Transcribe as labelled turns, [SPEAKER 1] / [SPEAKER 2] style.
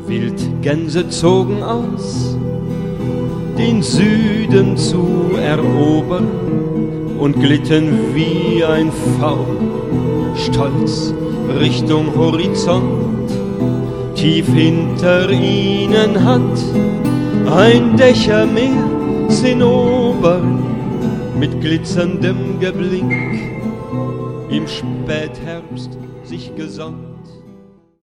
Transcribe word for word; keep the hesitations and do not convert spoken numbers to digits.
[SPEAKER 1] Wildgänse zogen aus, den Süden zu erobern, und glitten wie ein V, stolz Richtung Horizont. Tief hinter ihnen hat ein Dächermeer Zinnobern mit glitzerndem Geblink im Spätherbst sich gesonnt.